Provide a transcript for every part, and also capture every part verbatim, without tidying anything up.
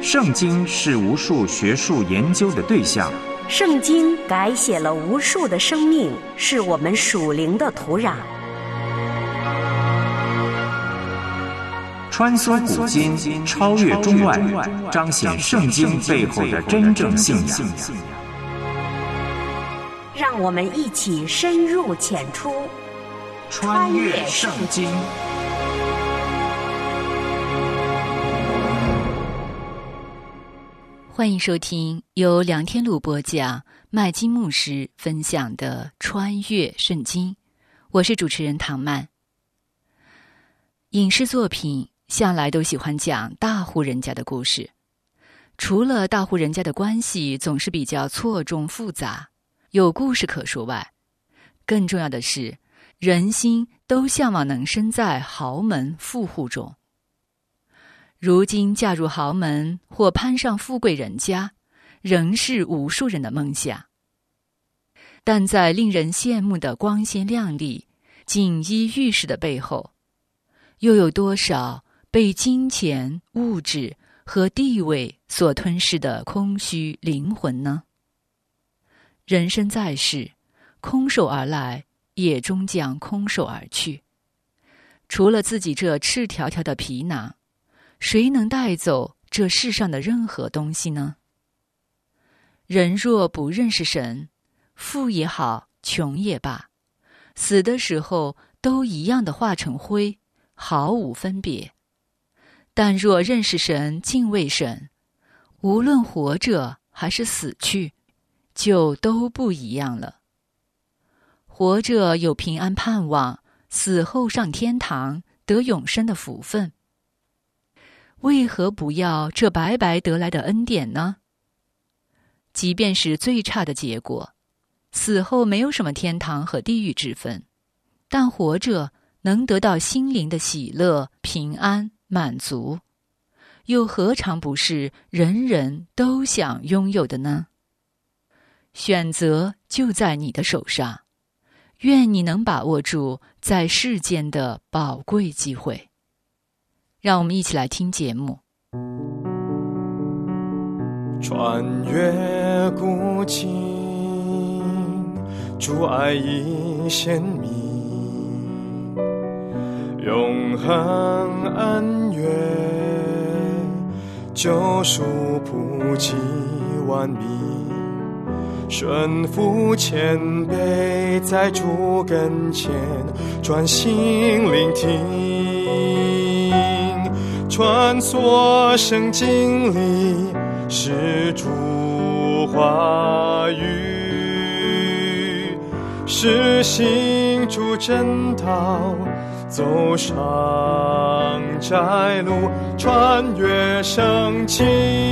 圣经是无数学术研究的对象， 圣经改写了无数的生命，是我们属灵的土壤。 穿梭古今，超越中外，彰显圣经背后的真正信仰。 让我们一起深入浅出， 穿越圣经。 欢迎收听由梁天禄播讲、麦基牧师分享的《穿越圣经》，我是主持人唐曼。影视作品向来都喜欢讲大户人家的故事，除了大户人家的关系总是比较错综复杂，有故事可说外，更重要的是，人心都向往能身在豪门富户中。如今嫁入豪门或攀上富贵人家，仍是无数人的梦想。但在令人羡慕的光鲜亮丽、锦衣玉食的背后，又有多少被金钱、物质和地位所吞噬的空虚灵魂呢？人生在世，空手而来，也终将空手而去。除了自己这赤条条的皮囊，谁能带走这世上的任何东西呢？人若不认识神，富也好，穷也罢，死的时候都一样的化成灰，毫无分别。但若认识神，敬畏神，无论活着还是死去，就都不一样了。活着有平安盼望，死后上天堂，得永生的福分。为何不要这白白得来的恩典呢？即便是最差的结果，死后没有什么天堂和地狱之分，但活着能得到心灵的喜乐、平安、满足，又何尝不是人人都想拥有的呢？选择就在你的手上，愿你能把握住在世间的宝贵机会。让我们一起来听节目。 穿越古今，主爱已显明，永恒恩怨，救赎普及万民，顺服谦卑，在主跟前专心聆听，穿梭圣经里是主话语，是行主真道，走上窄路，穿越圣经。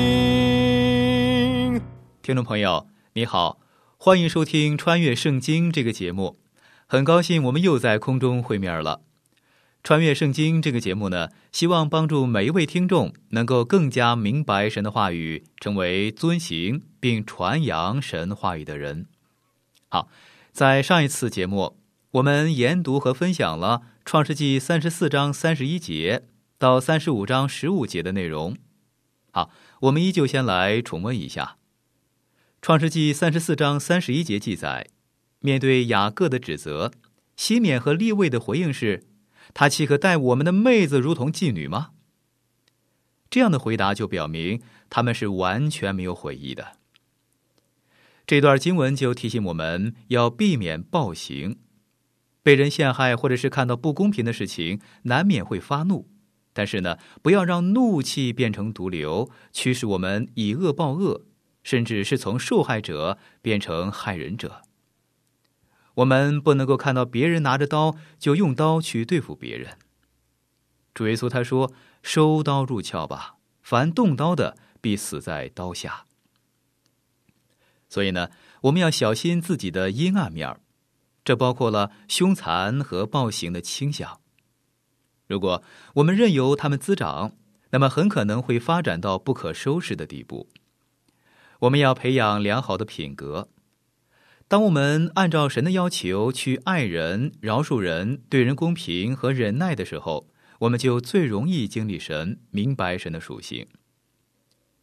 听众朋友你好，欢迎收听穿越圣经这个节目，很高兴我们又在空中会面了。穿越圣经这个节目呢，希望帮助每一位听众能够更加明白神的话语，成为遵行并传扬神话语的人。好，在上一次节目，我们研读和分享了创世纪三十四章三十一节到三十五章十五节的内容。好，我们依旧先来重温一下。创世纪三十四章三十一节记载，面对雅各的指责，西缅和利未的回应是，他岂可待我们的妹子如同妓女吗？这样的回答就表明他们是完全没有悔意的。这段经文就提醒我们要避免暴行。被人陷害或者是看到不公平的事情，难免会发怒，但是呢，不要让怒气变成毒瘤，驱使我们以恶报恶，甚至是从受害者变成害人者。我们不能够看到别人拿着刀就用刀去对付别人。主耶稣他说，收刀入鞘吧，凡动刀的必死在刀下。所以呢，我们要小心自己的阴暗面，这包括了凶残和暴行的倾向。如果我们任由他们滋长，那么很可能会发展到不可收拾的地步。我们要培养良好的品格。当我们按照神的要求去爱人、饶恕人、对人公平和忍耐的时候，我们就最容易经历神，明白神的属性。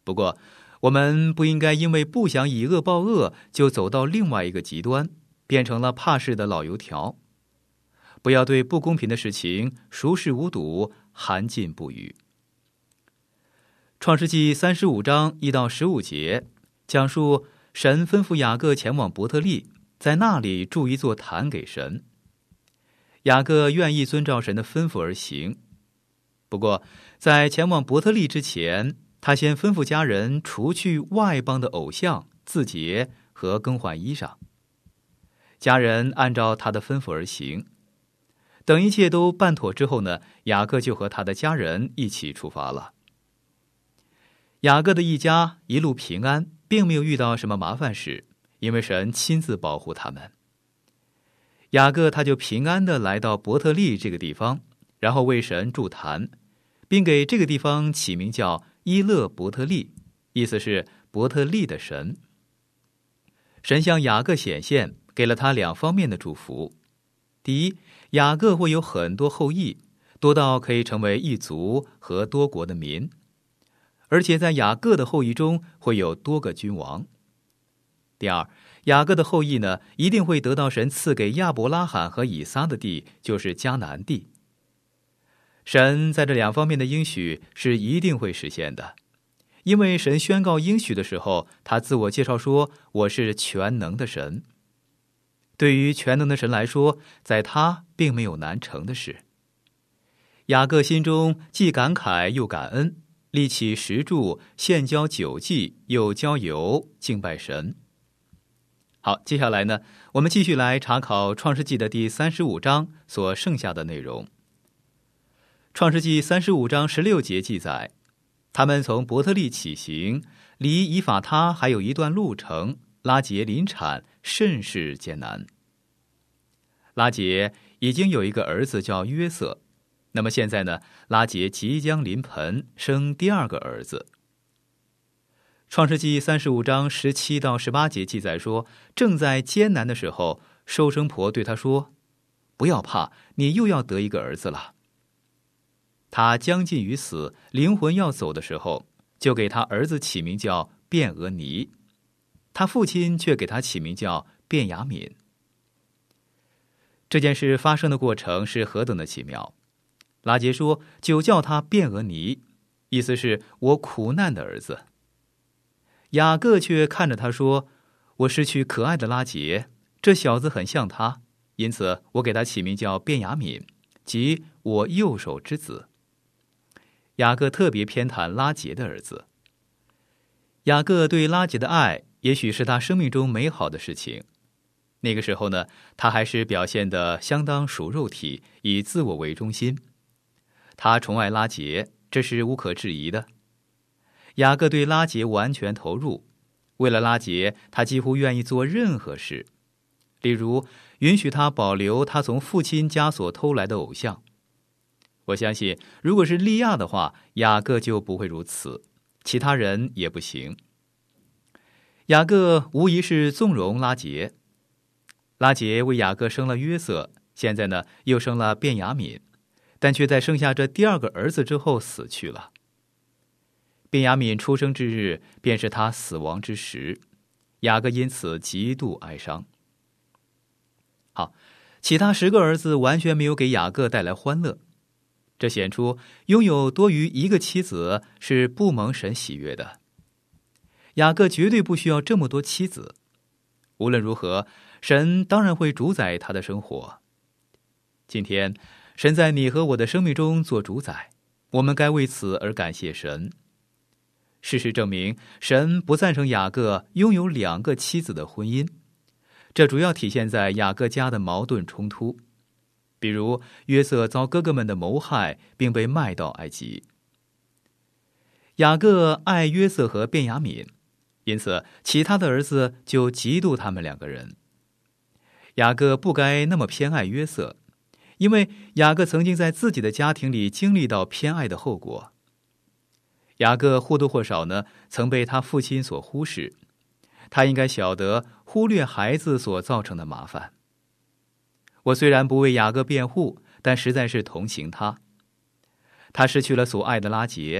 不过，我们不应该因为不想以恶报恶，就走到另外一个极端，变成了怕事的老油条。不要对不公平的事情熟视无睹，含禁不语。创世纪三十五章一到十五节讲述神吩咐雅各前往伯特利，在那里筑一座坛给神。雅各愿意遵照神的吩咐而行，不过在前往伯特利之前，他先吩咐家人除去外邦的偶像、自洁和更换衣裳。家人按照他的吩咐而行。等一切都办妥之后呢，雅各就和他的家人一起出发了。雅各的一家一路平安，并没有遇到什么麻烦事，因为神亲自保护他们。雅各他就平安地来到伯特利这个地方，然后为神筑坛，并给这个地方起名叫伊勒伯特利，意思是伯特利的神。神向雅各显现，给了他两方面的祝福。第一，雅各会有很多后裔，多到可以成为一族和多国的民，而且在雅各的后裔中会有多个君王。第二，雅各的后裔呢，一定会得到神赐给亚伯拉罕和以撒的地，就是迦南地。神在这两方面的应许是一定会实现的，因为神宣告应许的时候，他自我介绍说：“我是全能的神。”对于全能的神来说，在他并没有难成的事。雅各心中既感慨又感恩，立起石柱，献交酒祭，又浇油，敬拜神。好，接下来呢，我们继续来查考创世纪的第三十五章所剩下的内容。创世纪三十五章十六节记载，他们从伯特利起行，离以法他还有一段路程，拉结临产，甚是艰难。拉结已经有一个儿子叫约瑟，那么现在呢，拉结即将临盆，生第二个儿子。创世纪三十五章十七到十八节记载说，正在艰难的时候，收生婆对他说：“不要怕，你又要得一个儿子了。”他将近于死，灵魂要走的时候，就给他儿子起名叫便俄尼，他父亲却给他起名叫便雅悯。这件事发生的过程是何等的奇妙！拉结说，就叫他便俄尼，意思是我苦难的儿子。雅各却看着他说：“我失去可爱的拉结，这小子很像他，因此我给他起名叫便雅悯，即我右手之子。”雅各特别偏袒拉结的儿子。雅各对拉结的爱，也许是他生命中美好的事情。那个时候呢，他还是表现得相当属肉体，以自我为中心。他宠爱拉结，这是无可置疑的。雅各对拉结完全投入，为了拉结，他几乎愿意做任何事，例如允许他保留他从父亲家所偷来的偶像。我相信，如果是利亚的话，雅各就不会如此，其他人也不行。雅各无疑是纵容拉结，拉结为雅各生了约瑟，现在呢又生了便雅悯，但却在生下这第二个儿子之后死去了。便雅悯出生之日，便是他死亡之时，雅各因此极度哀伤。好，其他十个儿子完全没有给雅各带来欢乐，这显出拥有多于一个妻子是不蒙神喜悦的。雅各绝对不需要这么多妻子，无论如何，神当然会主宰他的生活。今天，神在你和我的生命中做主宰，我们该为此而感谢神。事实证明，神不赞成雅各拥有两个妻子的婚姻，这主要体现在雅各家的矛盾冲突，比如约瑟遭哥哥们的谋害，并被卖到埃及。雅各爱约瑟和便雅悯，因此其他的儿子就嫉妒他们两个人。雅各不该那么偏爱约瑟，因为雅各曾经在自己的家庭里经历到偏爱的后果。雅各或多或少呢，曾被他父亲所忽视，他应该晓得忽略孩子所造成的麻烦。我虽然不为雅各辩护，但实在是同情他。他失去了所爱的拉结，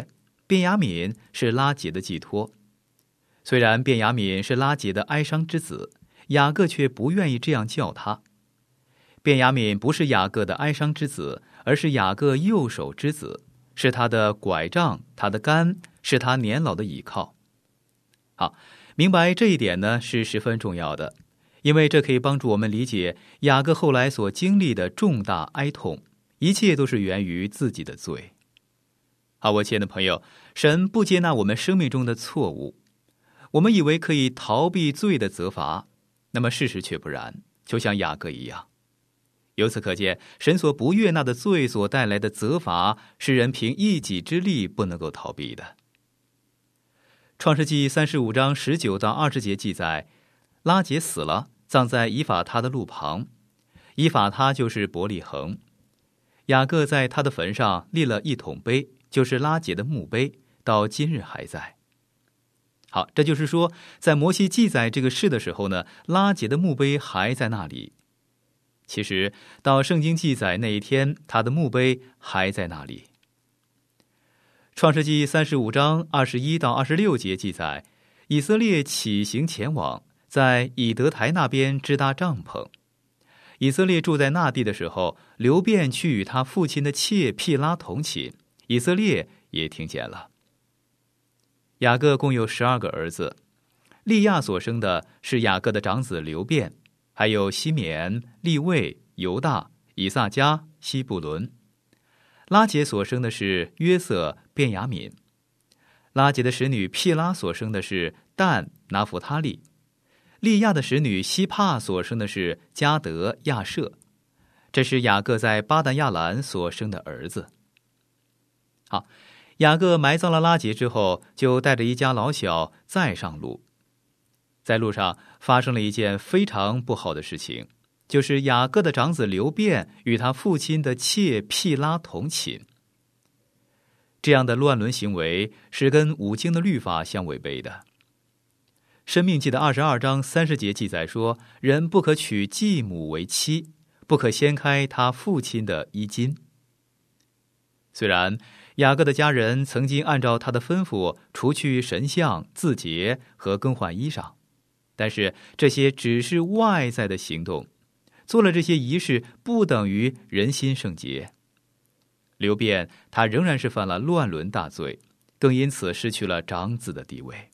便雅悯是拉结的寄托。虽然便雅悯是拉结的哀伤之子，雅各却不愿意这样叫他。便雅悯不是雅各的哀伤之子，而是雅各右手之子，是他的拐杖，他的竿，是他年老的倚靠。好，明白这一点呢是十分重要的，因为这可以帮助我们理解雅各后来所经历的重大哀痛，一切都是源于自己的罪。好，我亲爱的朋友，神不接纳我们生命中的错误，我们以为可以逃避罪的责罚，那么事实却不然，就像雅各一样。由此可见，神所不悦纳的罪所带来的责罚，是人凭一己之力不能够逃避的。创世纪三十五章十九到二十节记载，拉结死了，葬在以法他的路旁。以法他就是伯利恒。雅各在他的坟上立了一桶碑，就是拉结的墓碑，到今日还在。好，这就是说，在摩西记载这个事的时候呢，拉结的墓碑还在那里。其实到圣经记载那一天，他的墓碑还在那里。创世纪三十五章二十一到二十六节记载，以色列起行前往，在以德台那边支搭帐篷。以色列住在那地的时候，流便去与他父亲的妾毗拉同寝，以色列也听见了。雅各共有十二个儿子，利亚所生的是雅各的长子流便，还有西缅、利未、犹大、以萨迦、西布伦。拉结所生的是约瑟、便雅悯。拉结的使女毗拉所生的是但、拿弗他利。利亚的使女西帕所生的是迦得、亚舍。这是雅各在巴旦亚兰所生的儿子。好，雅各埋葬了拉结之后，就带着一家老小再上路。在路上发生了一件非常不好的事情，就是雅各的长子流便与他父亲的妾毗拉同寝。这样的乱伦行为是跟五经的律法相违背的。申命记的二十二章三十节记载说，人不可娶继母为妻，不可掀开他父亲的衣襟。虽然雅各的家人曾经按照他的吩咐除去神像、自洁和更换衣裳，但是这些只是外在的行动，做了这些仪式不等于人心圣洁。流便他仍然是犯了乱伦大罪，更因此失去了长子的地位。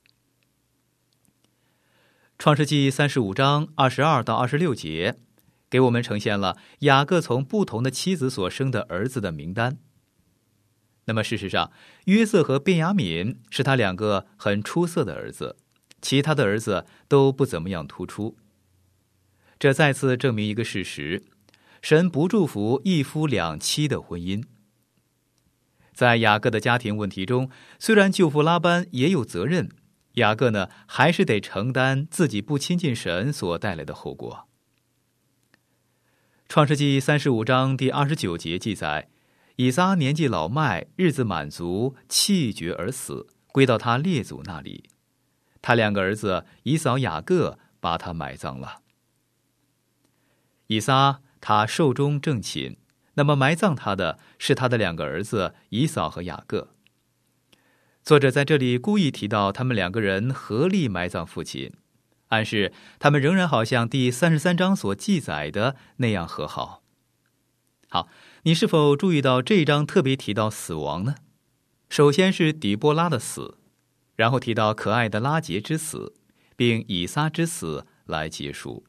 创世纪三十五章二十二到二十六节给我们呈现了雅各从不同的妻子所生的儿子的名单。那么事实上，约瑟和便雅悯是他两个很出色的儿子，其他的儿子都不怎么样突出。这再次证明一个事实，神不祝福一夫两妻的婚姻。在雅各的家庭问题中，虽然舅父拉班也有责任，雅各呢还是得承担自己不亲近神所带来的后果。创世纪三十五章第二十九节记载，以撒年纪老迈，日子满足，气绝而死，归到他列祖那里。他两个儿子以扫、雅各把他埋葬了。以撒他寿终正寝，那么埋葬他的是他的两个儿子以扫和雅各。作者在这里故意提到他们两个人合力埋葬父亲，暗示他们仍然好像第三十三章所记载的那样和好。好，你是否注意到这一章特别提到死亡呢？首先是底波拉的死，然后提到可爱的拉结之死，并以撒之死来结束。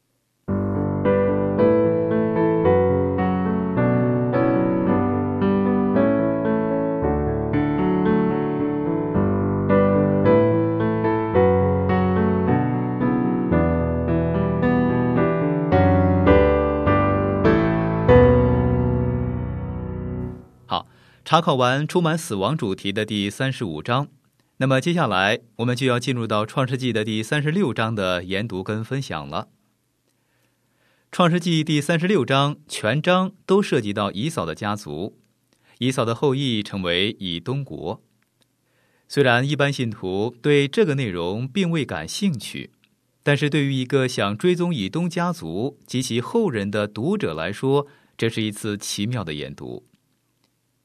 查考完充满死亡主题的第三十五章，那么接下来我们就要进入到创世纪的第三十六章的研读跟分享了。创世纪第三十六章全章都涉及到以扫的家族，以扫的后裔成为以东国。虽然一般信徒对这个内容并未感兴趣，但是对于一个想追踪以东家族及其后人的读者来说，这是一次奇妙的研读。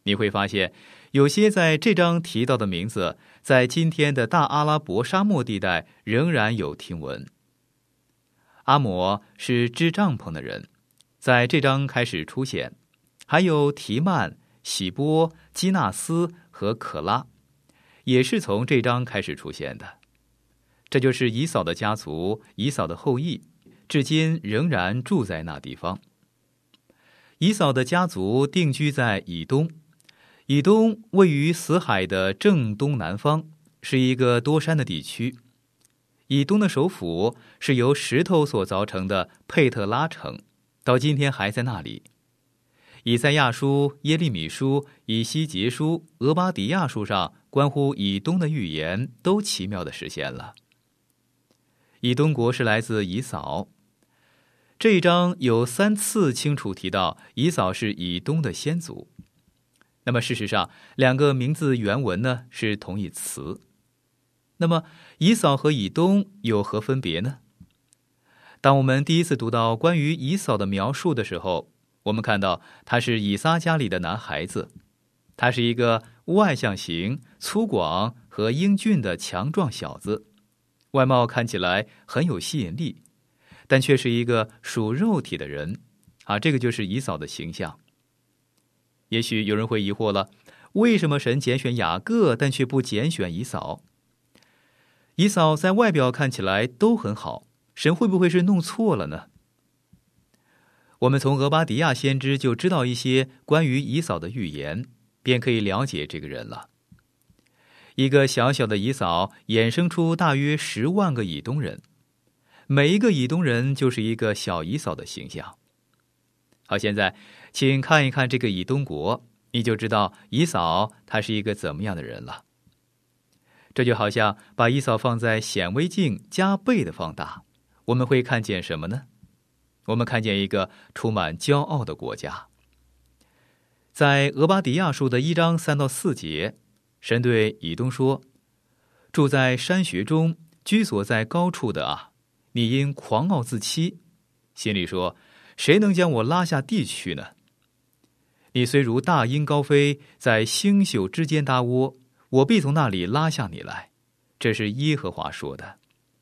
你会发现，有些在这章提到的名字，在今天的大阿拉伯沙漠地带仍然有听闻。阿摩是织帐篷的人，在这章开始出现，还有提曼、喜波、基纳斯和可拉，也是从这章开始出现的。这就是以扫的家族，以扫的后裔，至今仍然住在那地方。以扫的家族定居在以东，以东位于死海的正东南方，是一个多山的地区。以东的首府是由石头所凿成的佩特拉城，到今天还在那里。以赛亚书、耶利米书、以西结书、俄巴底亚书上关乎以东的预言都奇妙地实现了。以东国是来自以扫。这一章有三次清楚提到以扫是以东的先祖。那么事实上，两个名字原文呢是同义词。那么以扫和以东有何分别呢？当我们第一次读到关于以扫的描述的时候，我们看到他是以撒家里的男孩子，他是一个外向型、粗犷和英俊的强壮小子，外貌看起来很有吸引力，但却是一个属肉体的人啊，这个就是以扫的形象。也许有人会疑惑了，为什么神拣选雅各，但却不拣选以扫？以扫在外表看起来都很好，神会不会是弄错了呢？我们从俄巴底亚先知就知道一些关于以扫的预言，便可以了解这个人了。一个小小的以扫衍生出大约十万个以东人，每一个以东人就是一个小以扫的形象。好，现在请看一看这个以东国，你就知道以扫他是一个怎么样的人了。这就好像把以扫放在显微镜加倍的放大，我们会看见什么呢？我们看见一个充满骄傲的国家。在俄巴底亚书的一章三到四节，神对以东说：住在山穴中，居所在高处的啊，你因狂傲自欺，心里说：谁能将我拉下地去呢？你虽如大鹰高飞，在星宿之间搭窝，我必从那里拉下你来。这是耶和华说的。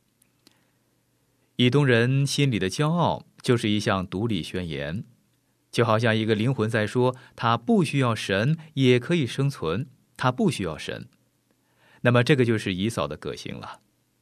以东人心里的骄傲就是一项独立宣言，就好像一个灵魂在说，他不需要神也可以生存，他不需要神。那么这个就是以扫的个性了。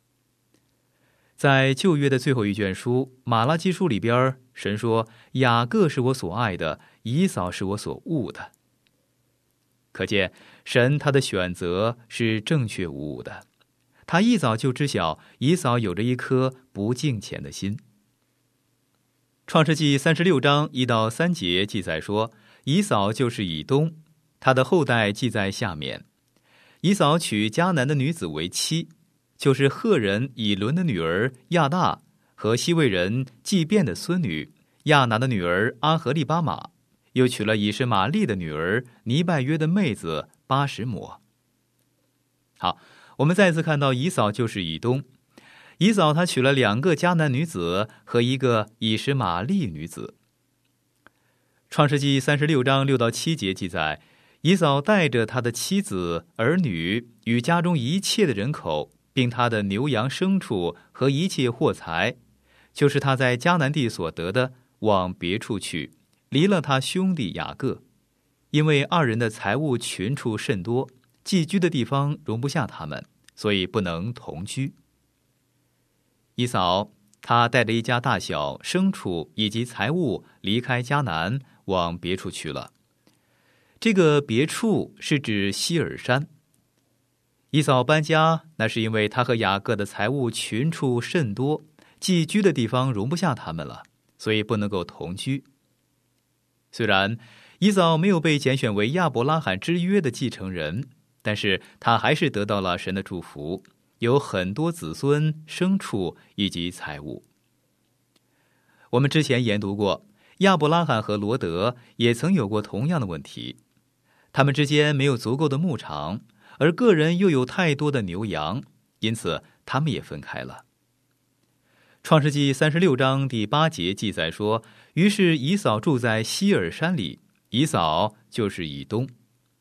在旧约的最后一卷书马拉基书里边，神说：雅各是我所爱的，以扫是我所恶的。可见神他的选择是正确无误的，他一早就知晓以扫有着一颗不敬虔的心。创世纪三十六章一到三节记载说，以扫就是以东，他的后代记在下面。以扫娶迦南的女子为妻，就是赫人以伦的女儿亚大和西魏人祭便的孙女亚拿的女儿阿合利巴马，又娶了以实玛利的女儿尼拜约的妹子巴什抹。好，我们再次看到以扫就是以东。以扫他娶了两个迦南女子和一个以实玛利女子。创世纪三十六章六到七节记载，以扫带着他的妻子、儿女与家中一切的人口，并他的牛羊牲畜和一切货财，就是他在迦南地所得的，往别处去，离了他兄弟雅各，因为二人的财物群畜甚多，寄居的地方容不下他们，所以不能同居。以扫他带着一家大小、牲畜以及财物离开迦南，往别处去了。这个别处是指希尔山。以扫搬家，那是因为他和雅各的财物群畜甚多，寄居的地方容不下他们了，所以不能够同居。虽然以扫没有被拣选为亚伯拉罕之约的继承人，但是他还是得到了神的祝福，有很多子孙、牲畜以及财物。我们之前研读过，亚伯拉罕和罗德也曾有过同样的问题，他们之间没有足够的牧场，而个人又有太多的牛羊，因此他们也分开了。创世纪三十六章第八节记载说，于是以扫住在希尔山里，以扫就是以东。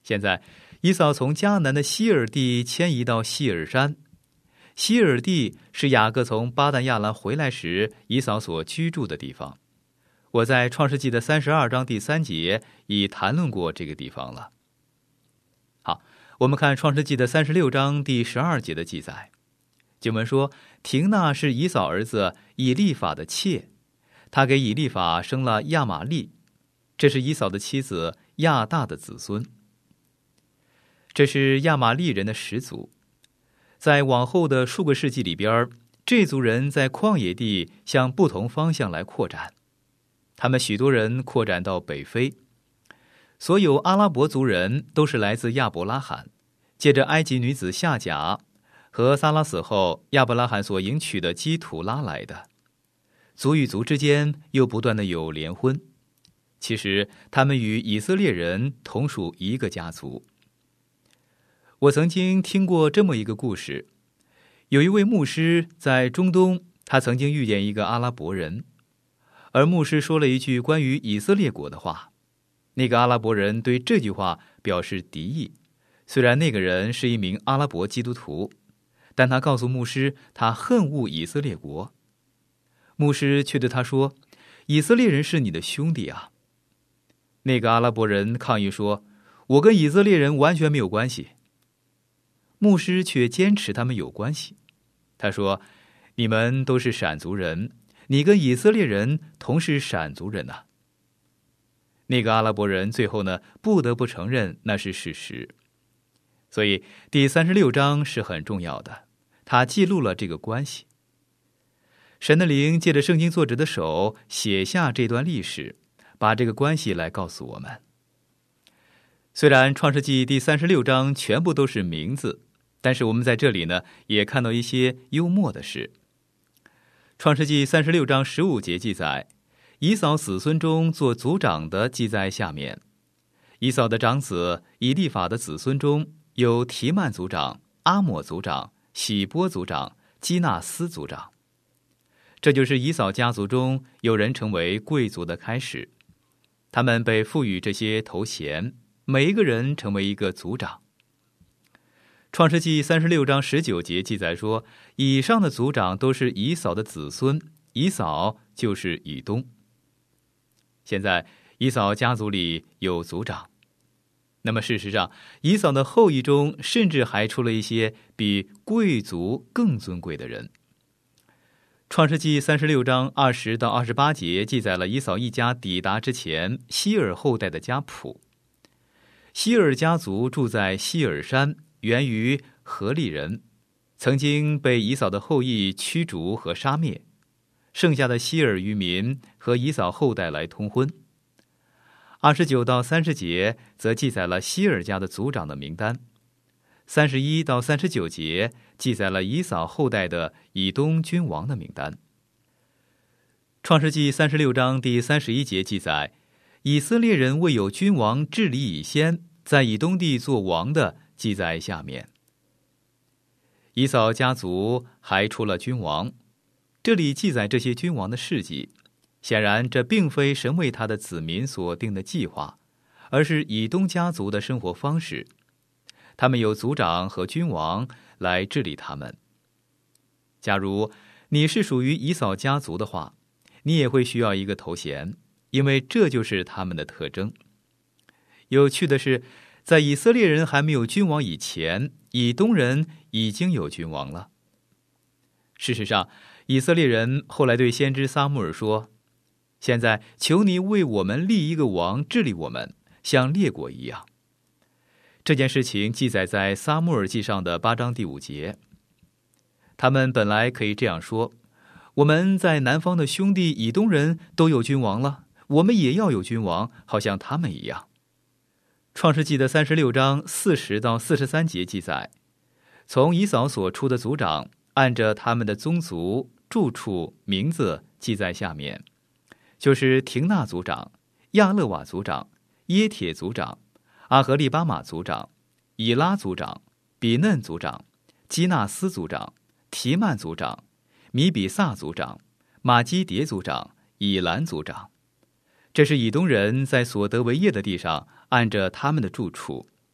现在以扫从迦南的西尔地迁移到西尔山，西尔地是雅各从巴旦亚兰回来时以扫所居住的地方。我在创世纪的三十二章第三节已谈论过这个地方了。好，我们看创世纪的三十六章第十二节的记载，经文说，亭纳是以扫儿子以利法的妾，他给以利法生了亚玛利，这是以扫的妻子亚大的子孙。这是亚玛利人的始祖。在往后的数个世纪里边，这族人在旷野地向不同方向来扩展，他们许多人扩展到北非。所有阿拉伯族人都是来自亚伯拉罕，借着埃及女子夏甲和撒拉死后亚伯拉罕所迎娶的基土拉来的。族与族之间又不断的有联婚，其实他们与以色列人同属一个家族。我曾经听过这么一个故事，有一位牧师在中东，他曾经遇见一个阿拉伯人，而牧师说了一句关于以色列国的话，那个阿拉伯人对这句话表示敌意。虽然那个人是一名阿拉伯基督徒，但他告诉牧师他恨恶以色列国。牧师却对他说，以色列人是你的兄弟啊。那个阿拉伯人抗议说，我跟以色列人完全没有关系。牧师却坚持他们有关系。他说，你们都是闪族人，你跟以色列人同是闪族人啊。那个阿拉伯人最后呢，不得不承认那是事实。所以第三十六章是很重要的，他记录了这个关系。神的灵借着圣经作者的手写下这段历史，把这个关系来告诉我们。虽然创世纪第三十六章全部都是名字，但是我们在这里呢，也看到一些幽默的事。创世纪三十六章十五节记载，以扫子孙中做族长的记在下面。以扫的长子以利法的子孙中有提曼族长、阿抹族长、喜波族长、基纳斯族长。这就是以扫家族中有人成为贵族的开始，他们被赋予这些头衔，每一个人成为一个族长。创世纪三十六章十九节记载说，以上的族长都是以扫的子孙，以扫就是以东。现在以扫家族里有族长，那么事实上以扫的后裔中甚至还出了一些比贵族更尊贵的人。创世纪三十六章二十到二十八节记载了以扫一家抵达之前希尔后代的家谱。希尔家族住在希尔山，源于何利人，曾经被以扫的后裔驱逐和杀灭，剩下的希尔渔民和以扫后代来通婚。二十九到三十节则记载了希尔家的族长的名单。三十一到三十九节记载了以扫后代的以东君王的名单。创世纪三十六章第三十一节记载，以色列人未有君王治理以先，在以东地做王的记在下面。以扫家族还出了君王，这里记载这些君王的事迹，显然这并非神为他的子民所定的计划，而是以东家族的生活方式。他们有族长和君王来治理他们。假如你是属于以扫家族的话，你也会需要一个头衔，因为这就是他们的特征。有趣的是，在以色列人还没有君王以前，以东人已经有君王了。事实上，以色列人后来对先知撒母耳说，现在求你为我们立一个王治理我们，像列国一样。这件事情记载在撒母耳记上的八章第五节。他们本来可以这样说，我们在南方的兄弟以东人都有君王了，我们也要有君王，好像他们一样。创世纪的三十六章四十到四十三节记载，从以扫所出的族长按着他们的宗族、住处、名字记在下面，就是廷纳族长、亚勒瓦族长、耶铁族长、阿合利巴马族长、以拉族长、比嫩族长、基纳斯族长、提曼族长、米比萨族长、马基迭族长、以兰族长。这是以东人在所得为业的地上按着他们的住处，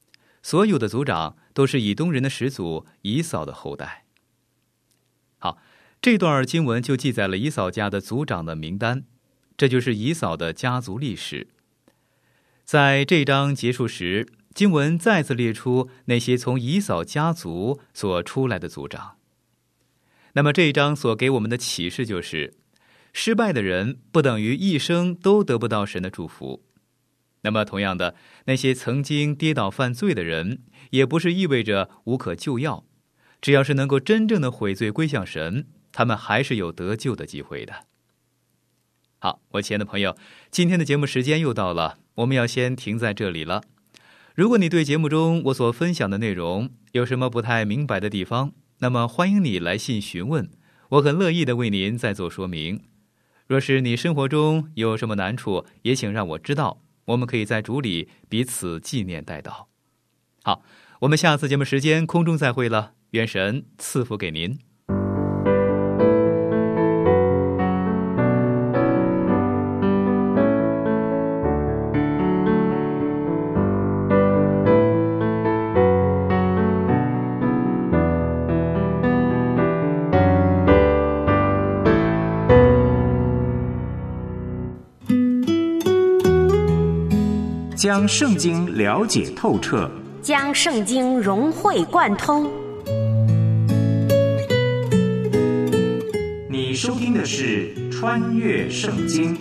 所有的族长都是以东人的始祖以扫的后代。好，这段经文就记载了以扫家的族长的名单，这就是以扫的家族历史。在这章结束时，经文再次列出那些从以扫家族所出来的族长。那么这一章所给我们的启示就是，失败的人不等于一生都得不到神的祝福。那么同样的，那些曾经跌倒犯罪的人，也不是意味着无可救药。只要是能够真正的悔罪归向神，他们还是有得救的机会的。好，我亲爱的朋友，今天的节目时间又到了，我们要先停在这里了。如果你对节目中我所分享的内容有什么不太明白的地方，那么欢迎你来信询问，我很乐意的为您再做说明。若是你生活中有什么难处，也请让我知道，我们可以在主里彼此纪念代祷。好，我们下次节目时间空中再会了，愿神赐福给您。 将圣经了解透彻， 将圣经融会贯通。 你收听的是《穿越圣经》。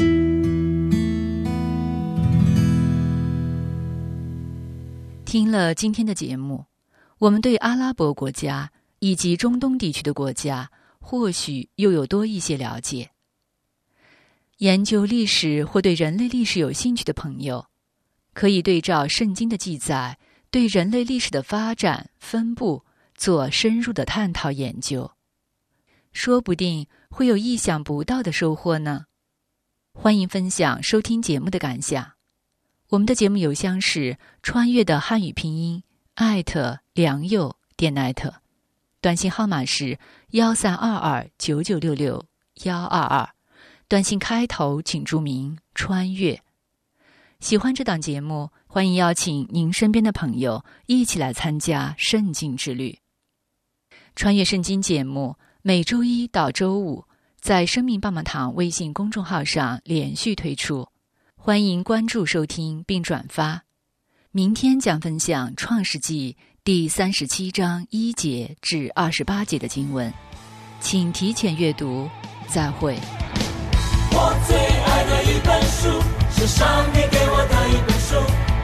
听了今天的节目，我们对阿拉伯国家以及中东地区的国家或许又有多一些了解。研究历史或对人类历史有兴趣的朋友，可以对照圣经的记载，对人类历史的发展分布做深入的探讨研究，说不定会有意想不到的收获呢。欢迎分享收听节目的感想。我们的节目邮箱是穿越的汉语拼音艾特良友点 net， 短信号码是幺三二二九九六六幺二二，短信开头请注明穿越。喜欢这档节目，欢迎邀请您身边的朋友一起来参加圣经之旅。穿越圣经节目每周一到周五在生命棒棒堂微信公众号上连续推出，欢迎关注收听并转发。明天将分享创世纪第三十七章一节至二十八节的经文，请提前阅读。再会。 我最爱的一本书，是上帝给我的一本书，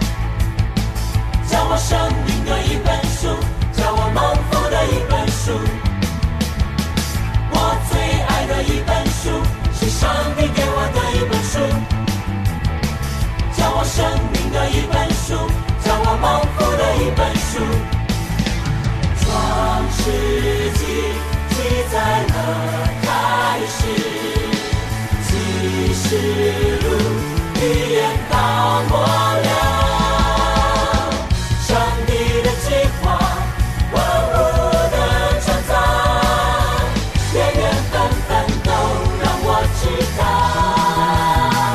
教我生命的一本书，教我蒙福的一本书。我最爱的一本书，是上帝给我的一本书，教我生命的一本书，教我蒙福的一本书。创世纪记载了开始，启示录预言到末了，上帝的计划，万物的创造，原原本本都让我知道，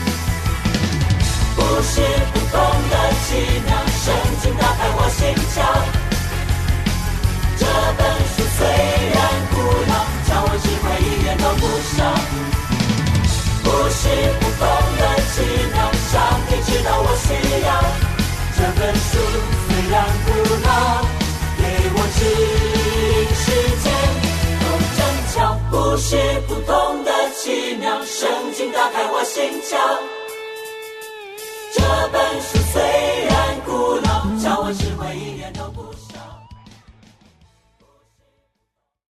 不是普通的奇妙，圣经打开我心窍。这本书虽然古老，叫我智慧一点都不少，不是普通的奇妙，上帝知道我需要。这本书虽然古老，给我指引世界都正巧，不是普通的奇妙，圣经打开我心窍。这本书